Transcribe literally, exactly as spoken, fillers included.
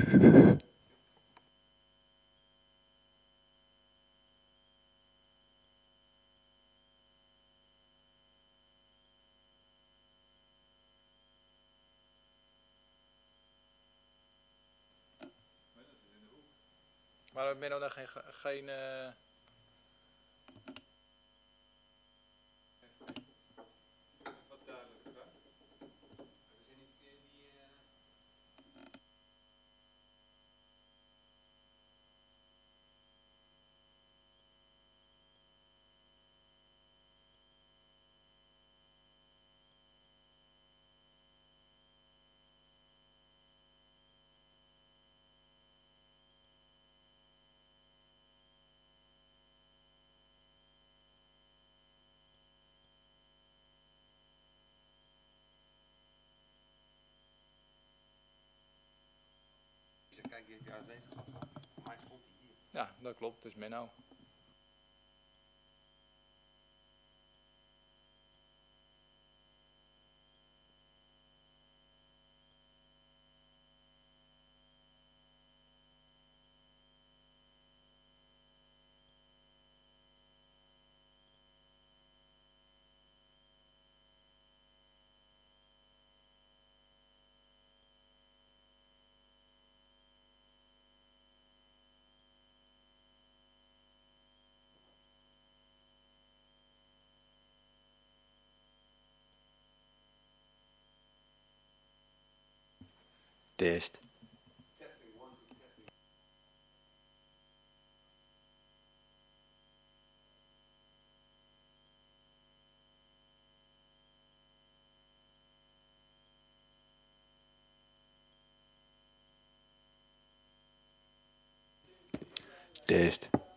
Maar Menno dan geen... geen uh... Wat duidelijker, hè? Hebben ze niet die... Uh... Kijk, die heb je uit deze gat gehad. Voor mij stond hij hier. Ja, dat klopt. Het is Menno. Test. Test.